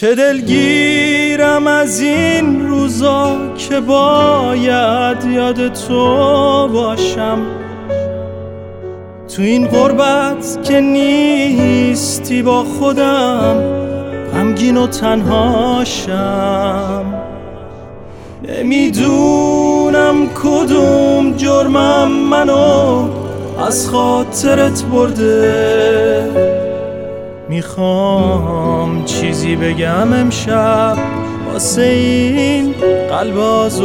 چه دلگیرم از این روزا که باید یاد تو باشم، تو این غربت که نیستی با خودم غمگین و تنهاشم. نمیدونم کدوم جرمم منو از خاطرت برده، میخوام چیزی بگم امشب واسه این قلب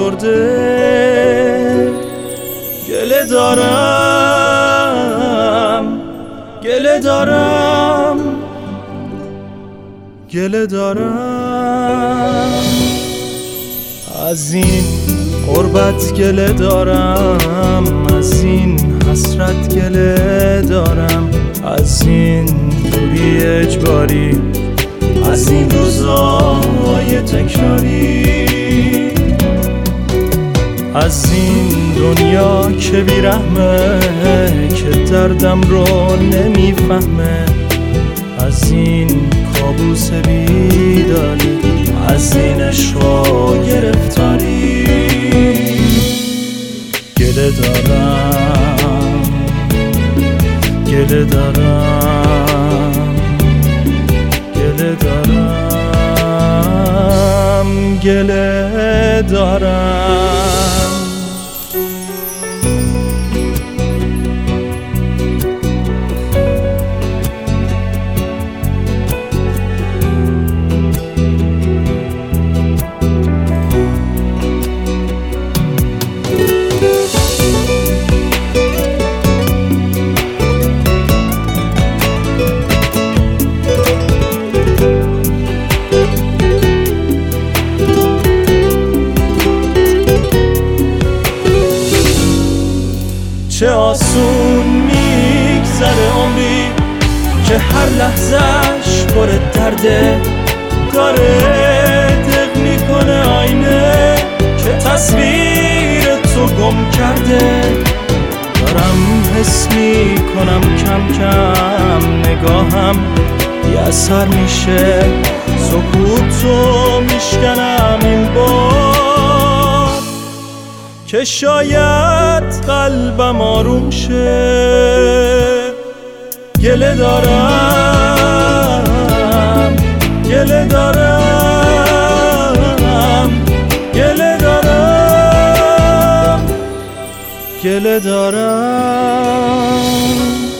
آزرده. گله دارم گله دارم گله دارم از این غربت، گله دارم از این حسرت، گله دارم از این دوری اجباری، از این روزای تکراری، از این دنیا که بیرحمه که دردم رو نمیفهمه، از این کابوس بیداری، از این عشق و گرفتاری. گله دارم گله دارم گله دارم گله دارم. چه آسون میگذره عمری که هر لحظهش پر درده، داره دق میکنه آینه که تصویر تو گم کرده. دارم حس میکنم کم کم نگاهم یه اثر میشه، سکوتو میشکنم این بار که شاید قلبم آروم شه. گله دارم گله دارم گله دارم گله دارم.